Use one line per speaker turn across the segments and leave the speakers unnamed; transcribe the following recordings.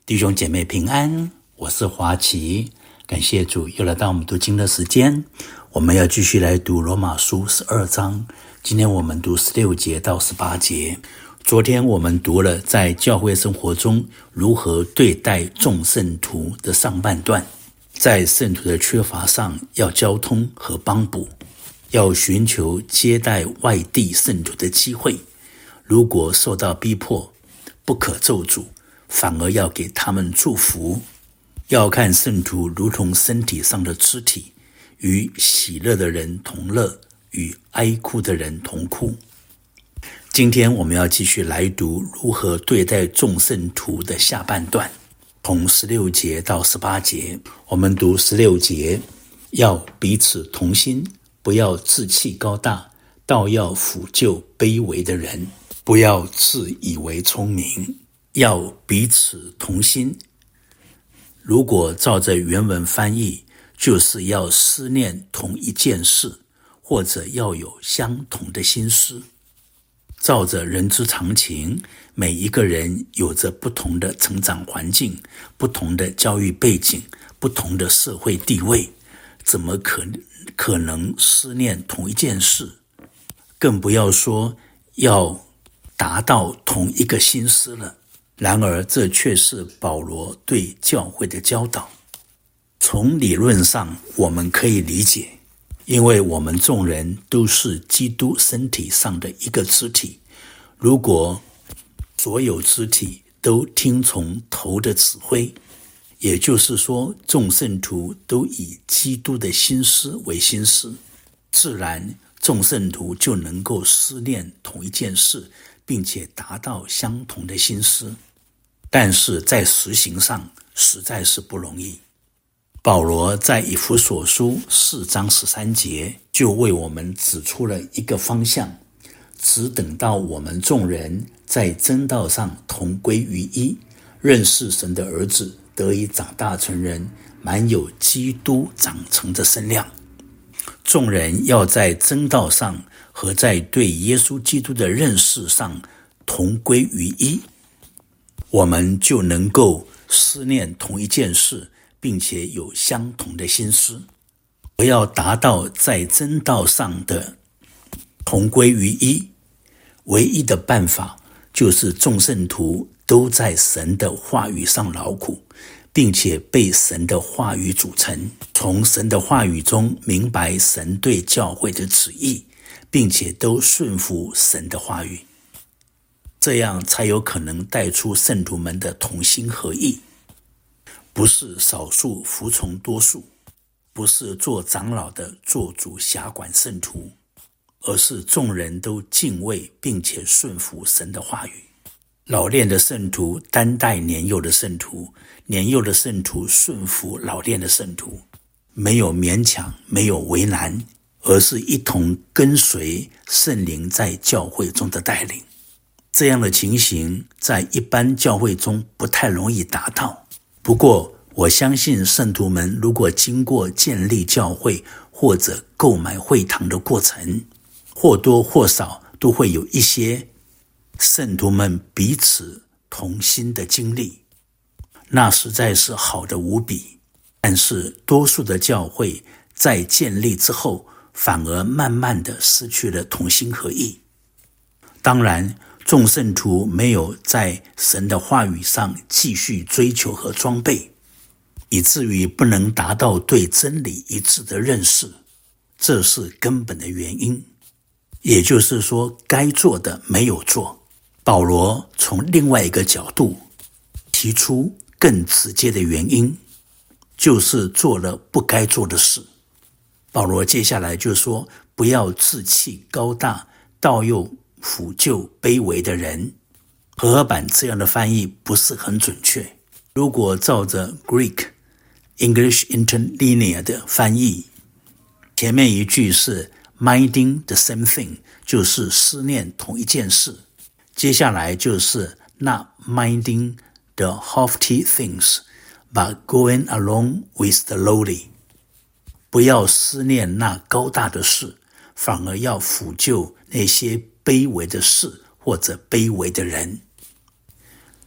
弟兄姐妹平安，我是华奇，感谢主又来到我们读经的时间。我们要继续来读罗马书12章，今天我们读16节到18节。昨天我们读了在教会生活中如何对待众圣徒的上半段，在圣徒的缺乏上要交通和帮补，要寻求接待外地圣徒的机会，如果受到逼迫，不可咒诅，反而要给他们祝福，要看圣徒如同身体上的肢体，与喜乐的人同乐，与哀哭的人同哭。今天我们要继续来读如何对待众圣徒的下半段，从16节到18节。我们读16节，要彼此同心，不要自气高大，倒要抚救卑微的人，不要自以为聪明。要彼此同心，如果照着原文翻译，就是要思念同一件事，或者要有相同的心思。照着人之常情，每一个人有着不同的成长环境，不同的教育背景，不同的社会地位，怎么可能思念同一件事？更不要说要达到同一个心思了。然而这却是保罗对教会的教导。从理论上我们可以理解，因为我们众人都是基督身体上的一个肢体，如果所有肢体都听从头的指挥，也就是说众圣徒都以基督的心思为心思，自然众圣徒就能够思念同一件事，并且达到相同的心思。但是在实行上实在是不容易。保罗在以弗所书4章13节就为我们指出了一个方向，只等到我们众人在真道上同归于一，认识神的儿子，得以长大成人，满有基督长成的身量。众人要在真道上和在对耶稣基督的认识上同归于一，我们就能够思念同一件事，并且有相同的心思。而要达到在真道上的同归于一，唯一的办法就是众圣徒都在神的话语上劳苦，并且被神的话语组成，从神的话语中明白神对教会的旨意，并且都顺服神的话语，这样才有可能带出圣徒们的同心合意，不是少数服从多数，不是做长老的做主辖管圣徒，而是众人都敬畏并且顺服神的话语。老练的圣徒担待年幼的圣徒，年幼的圣徒顺服老练的圣徒，没有勉强，没有为难，而是一同跟随圣灵在教会中的带领。这样的情形在一般教会中不太容易达到。不过我相信圣徒们如果经过建立教会或者购买会堂的过程，或多或少都会有一些圣徒们彼此同心的经历，那实在是好的无比。但是多数的教会在建立之后，反而慢慢的失去了同心合意。当然众圣徒没有在神的话语上继续追求和装备，以至于不能达到对真理一致的认识，这是根本的原因。也就是说，该做的没有做。保罗从另外一个角度提出更直接的原因，就是做了不该做的事。保罗接下来就说，不要自气高大，倒又抚救卑微的人。和合版这样的翻译不是很准确，如果照着 Greek English Interlinear 的翻译，前面一句是 minding the same thing， 就是思念同一件事，接下来就是 not minding the haughty things but going along with the lowly， 不要思念那高大的事，反而要抚救那些卑微的事或者卑微的人。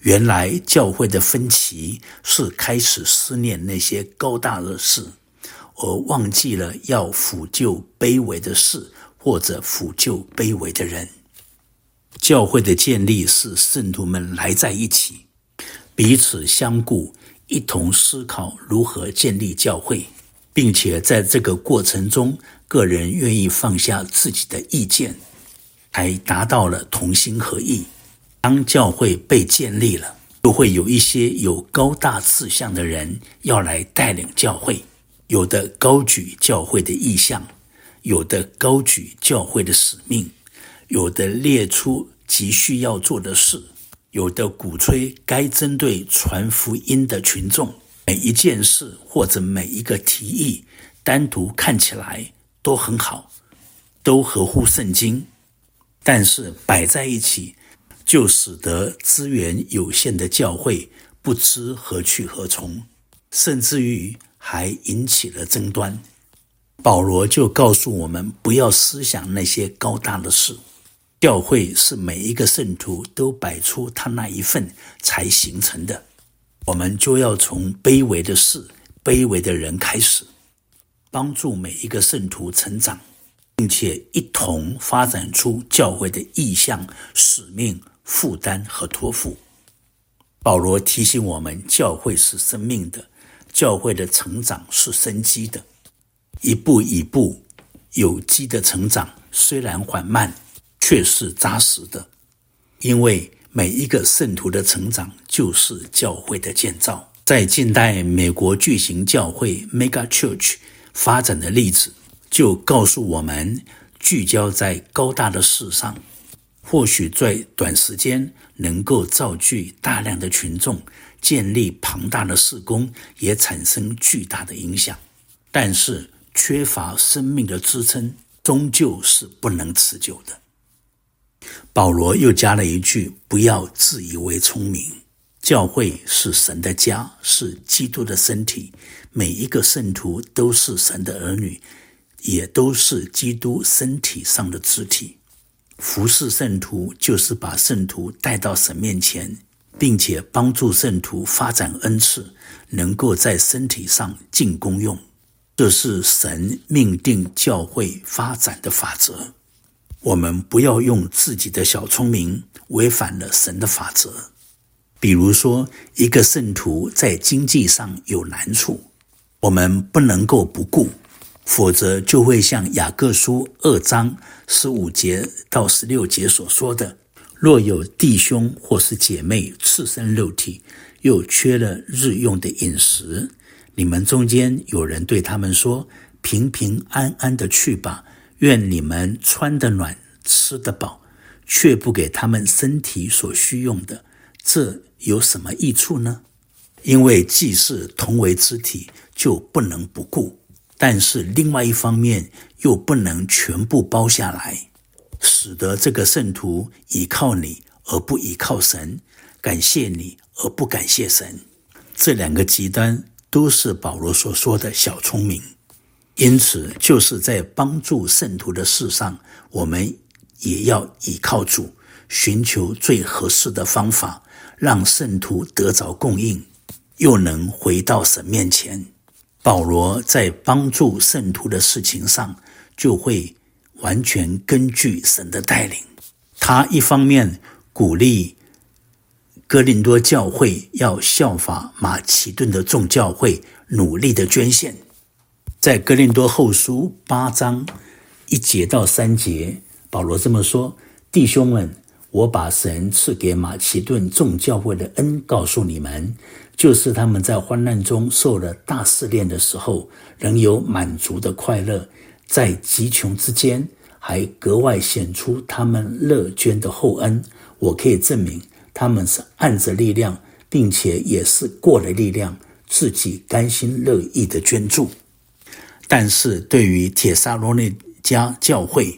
原来教会的分歧是开始思念那些高大的事，而忘记了要抚救卑微的事，或者抚救卑微的人。教会的建立是圣徒们来在一起，彼此相顾，一同思考如何建立教会，并且在这个过程中，个人愿意放下自己的意见，才达到了同心合意。当教会被建立了，就会有一些有高大志向的人要来带领教会，有的高举教会的意向，有的高举教会的使命，有的列出急需要做的事，有的鼓吹该针对传福音的群众。每一件事或者每一个提议，单独看起来都很好，都合乎圣经，但是摆在一起，就使得资源有限的教会不知何去何从，甚至于还引起了争端。保罗就告诉我们，不要思想那些高大的事。教会是每一个圣徒都摆出他那一份才形成的，我们就要从卑微的事、卑微的人开始，帮助每一个圣徒成长，并且一同发展出教会的意向、使命、负担和托付。保罗提醒我们，教会是生命的，教会的成长是生机的，一步一步有机的成长，虽然缓慢，却是扎实的，因为每一个圣徒的成长就是教会的建造。在近代美国巨型教会 Mega Church 发展的例子，就告诉我们，聚焦在高大的事上，或许在短时间能够造聚大量的群众，建立庞大的事工，也产生巨大的影响，但是缺乏生命的支撑，终究是不能持久的。保罗又加了一句，不要自以为聪明。教会是神的家，是基督的身体，每一个圣徒都是神的儿女，也都是基督身体上的肢体。服侍圣徒就是把圣徒带到神面前，并且帮助圣徒发展恩赐，能够在身体上尽功用。这是神命定教会发展的法则。我们不要用自己的小聪明违反了神的法则。比如说，一个圣徒在经济上有难处，我们不能够不顾，否则就会像雅各书2章15节到16节所说的，若有弟兄或是姐妹赤身肉体，又缺了日用的饮食，你们中间有人对他们说，平平安安的去吧，愿你们穿得暖，吃得饱，却不给他们身体所需用的，这有什么益处呢？因为既是同为肢体，就不能不顾，但是另外一方面又不能全部包下来，使得这个圣徒倚靠你而不倚靠神，感谢你而不感谢神。这两个极端都是保罗所说的小聪明。因此就是在帮助圣徒的事上，我们也要倚靠主，寻求最合适的方法，让圣徒得着供应，又能回到神面前。保罗在帮助圣徒的事情上，就会完全根据神的带领。他一方面鼓励哥林多教会要效法马其顿的众教会，努力的捐献。在哥林多后书8章1节到3节，保罗这么说，弟兄们，我把神赐给马其顿众教会的恩告诉你们，就是他们在患难中受了大试炼的时候，仍有满足的快乐，在极穷之间还格外显出他们乐捐的厚恩。我可以证明他们是按着力量，并且也是过了力量，自己甘心乐意的捐助。但是对于帖撒罗尼迦教会，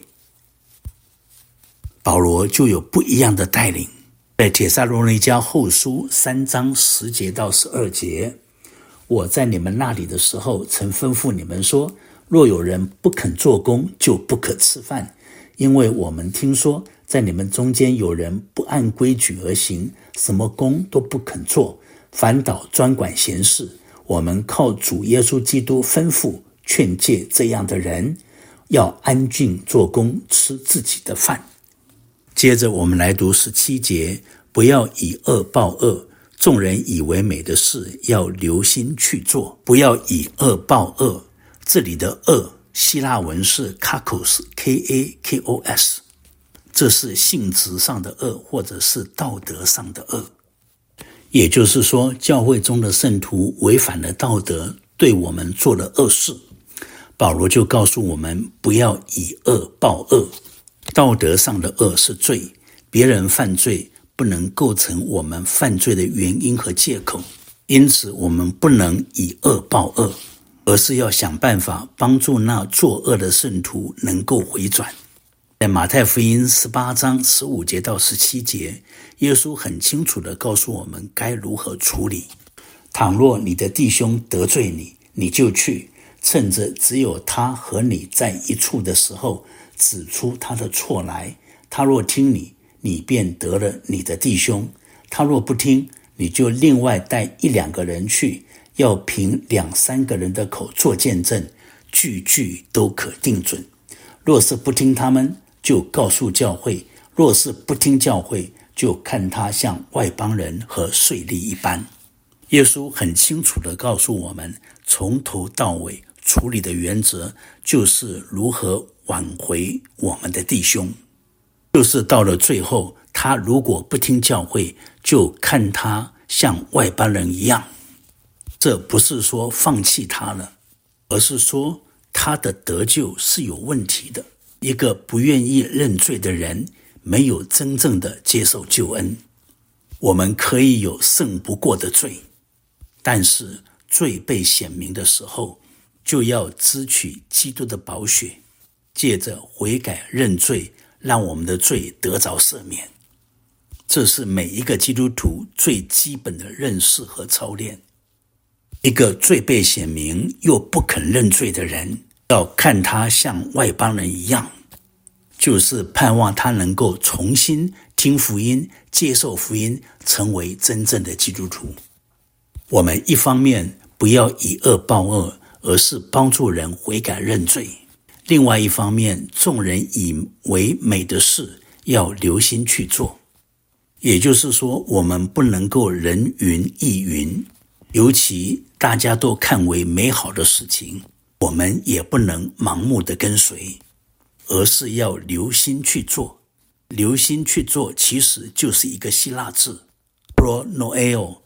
保罗就有不一样的带领。在帖撒罗尼迦后书3章10节到12节，我在你们那里的时候，曾吩咐你们说，若有人不肯做工，就不可吃饭，因为我们听说在你们中间有人不按规矩而行，什么工都不肯做，反倒专管闲事。我们靠主耶稣基督吩咐劝诫这样的人，要安静做工，吃自己的饭。接着我们来读17节，不要以恶报恶，众人以为美的事，要留心去做。不要以恶报恶，这里的恶希腊文是 kakos K-A-K-O-S， 这是性质上的恶，或者是道德上的恶。也就是说，教会中的圣徒违反了道德，对我们做了恶事。保罗就告诉我们，不要以恶报恶。道德上的恶是罪，别人犯罪不能构成我们犯罪的原因和借口，因此我们不能以恶报恶，而是要想办法帮助那作恶的圣徒能够回转。在马太福音18章15节到17节，耶稣很清楚地告诉我们该如何处理。倘若你的弟兄得罪你，你就去，趁着只有他和你在一处的时候，指出他的错来。他若听你，你便得了你的弟兄；他若不听，你就另外带1-2个人去，要凭2-3个人的口做见证，句句都可定准。若是不听他们，就告诉教会；若是不听教会，就看他像外邦人和税吏一般。耶稣很清楚地告诉我们，从头到尾处理的原则就是如何挽回我们的弟兄，就是到了最后，他如果不听教会，就看他像外邦人一样。这不是说放弃他了，而是说他的得救是有问题的。一个不愿意认罪的人，没有真正的接受救恩。我们可以有胜不过的罪，但是罪被显明的时候，就要支取基督的宝血，借着悔改认罪，让我们的罪得着赦免。这是每一个基督徒最基本的认识和操练。一个罪被显明又不肯认罪的人，要看他像外邦人一样，就是盼望他能够重新听福音，接受福音，成为真正的基督徒。我们一方面不要以恶报恶，而是帮助人悔改认罪；另外一方面，众人以为美的事，要留心去做。也就是说，我们不能够人云亦云，尤其大家都看为美好的事情，我们也不能盲目的跟随，而是要留心去做。留心去做其实就是一个希腊字 pronoeo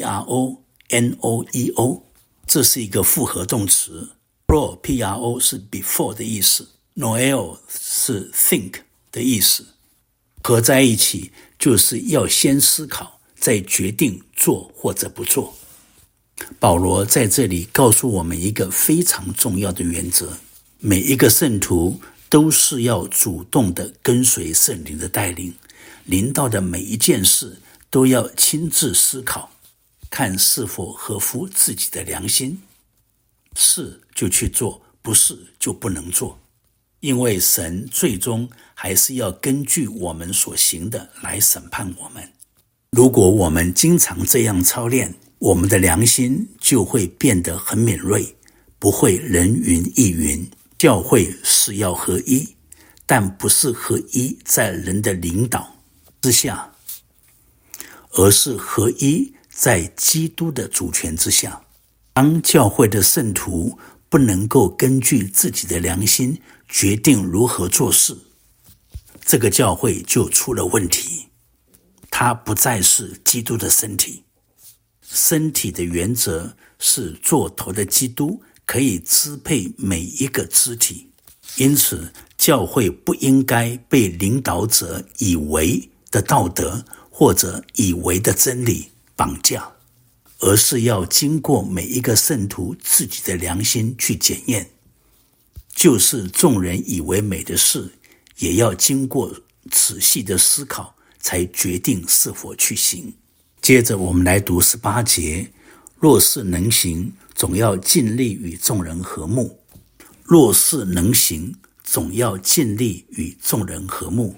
P-R-O-N-O-E-O， 这是一个复合动词。 pro P-R-O 是 before 的意思， noeo 是 think 的意思，合在一起就是要先思考，再决定做或者不做。保罗在这里告诉我们一个非常重要的原则，每一个圣徒都是要主动的跟随圣灵的带领，临到的每一件事都要亲自思考，看是否合乎自己的良心，是就去做，不是就不能做。因为神最终还是要根据我们所行的来审判我们。如果我们经常这样操练，我们的良心就会变得很敏锐，不会人云亦云。教会是要合一，但不是合一在人的领导之下，而是合一在基督的主权之下。当教会的圣徒不能够根据自己的良心决定如何做事，这个教会就出了问题。它不再是基督的身体。身体的原则是做头的基督可以支配每一个肢体，因此教会不应该被领导者以为的道德或者以为的真理绑架，而是要经过每一个圣徒自己的良心去检验。就是众人以为美的事，也要经过仔细的思考，才决定是否去行。接着我们来读18节，若是能行，总要尽力与众人和睦。若是能行，总要尽力与众人和睦。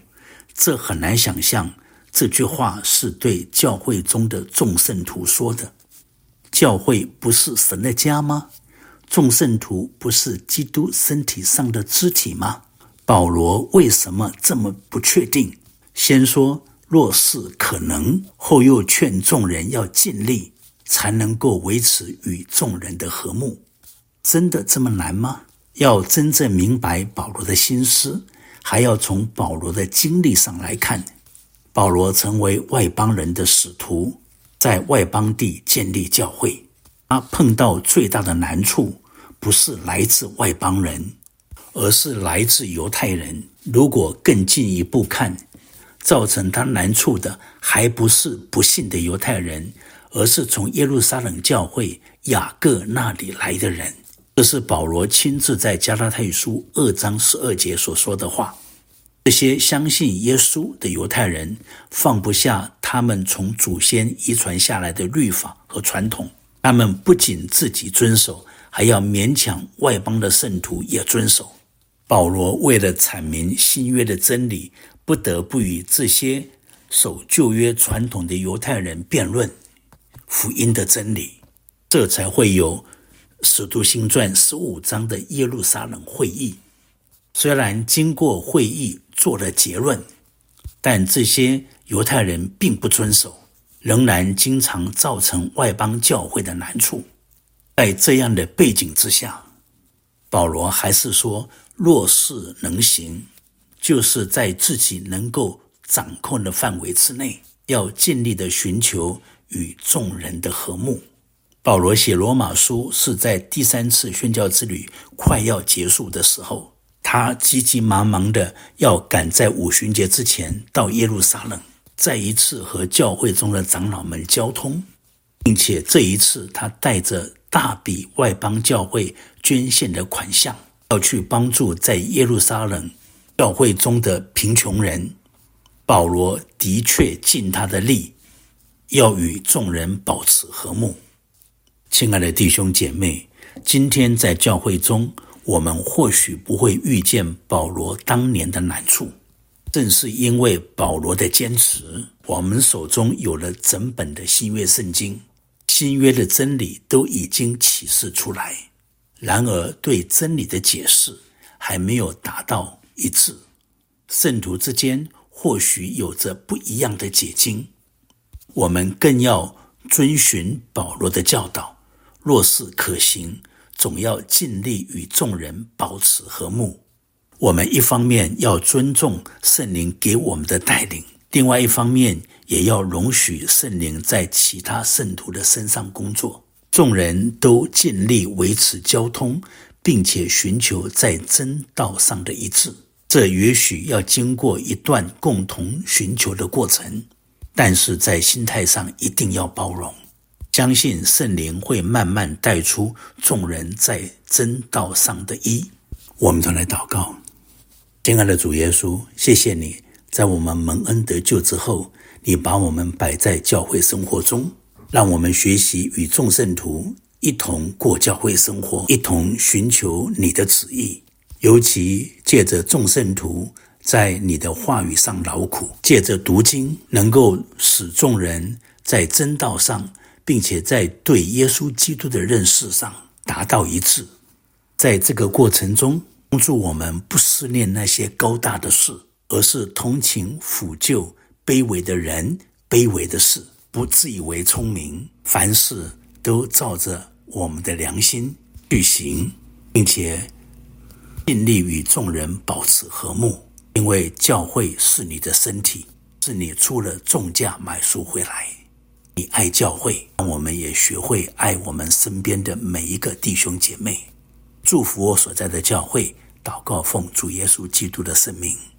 这很难想象，这句话是对教会中的众圣徒说的。教会不是神的家吗？众圣徒不是基督身体上的肢体吗？保罗为什么这么不确定？先说若是可能，后又劝众人要尽力，才能够维持与众人的和睦。真的这么难吗？要真正明白保罗的心思，还要从保罗的经历上来看。保罗成为外邦人的使徒，在外邦地建立教会。他碰到最大的难处，不是来自外邦人，而是来自犹太人。如果更进一步看，造成他难处的还不是不信的犹太人，而是从耶路撒冷教会雅各那里来的人。这是保罗亲自在加拉太书2章12节所说的话。这些相信耶稣的犹太人放不下他们从祖先遗传下来的律法和传统，他们不仅自己遵守，还要勉强外邦的圣徒也遵守。保罗为了阐明新约的真理，不得不与这些守旧约传统的犹太人辩论福音的真理，这才会有使徒行传15章的耶路撒冷会议。虽然经过会议做了结论，但这些犹太人并不遵守，仍然经常造成外邦教会的难处。在这样的背景之下，保罗还是说，若是能行，就是在自己能够掌控的范围之内，要尽力的寻求与众人的和睦。保罗写罗马书是在第3次宣教之旅快要结束的时候，他急急忙忙的要赶在五旬节之前到耶路撒冷，再一次和教会中的长老们交通，并且这一次他带着大笔外邦教会捐献的款项，要去帮助在耶路撒冷教会中的贫穷人。保罗的确尽他的力，要与众人保持和睦。亲爱的弟兄姐妹，今天在教会中，我们或许不会遇见保罗当年的难处，正是因为保罗的坚持，我们手中有了整本的新约圣经，新约的真理都已经启示出来，然而对真理的解释还没有达到一致，圣徒之间或许有着不一样的解经。我们更要遵循保罗的教导，若是可行，总要尽力与众人保持和睦。我们一方面要尊重圣灵给我们的带领，另外一方面也要容许圣灵在其他圣徒的身上工作。众人都尽力维持交通，并且寻求在真道上的一致。这也许要经过一段共同寻求的过程，但是在心态上一定要包容，相信圣灵会慢慢带出众人在真道上的一。我们都来祷告。亲爱的主耶稣，谢谢你在我们蒙恩得救之后，你把我们摆在教会生活中，让我们学习与众圣徒一同过教会生活，一同寻求你的旨意。尤其借着众圣徒在你的话语上劳苦，借着读经能够使众人在真道上，并且在对耶稣基督的认识上达到一致。在这个过程中，帮助我们不思念那些高大的事，而是同情抚救卑微的人、卑微的事，不自以为聪明，凡事都照着我们的良心去行，并且尽力与众人保持和睦，因为教会是你的身体，是你出了重价买赎回来。你爱教会，让我们也学会爱我们身边的每一个弟兄姐妹。祝福我所在的教会，祷告奉主耶稣基督的圣名。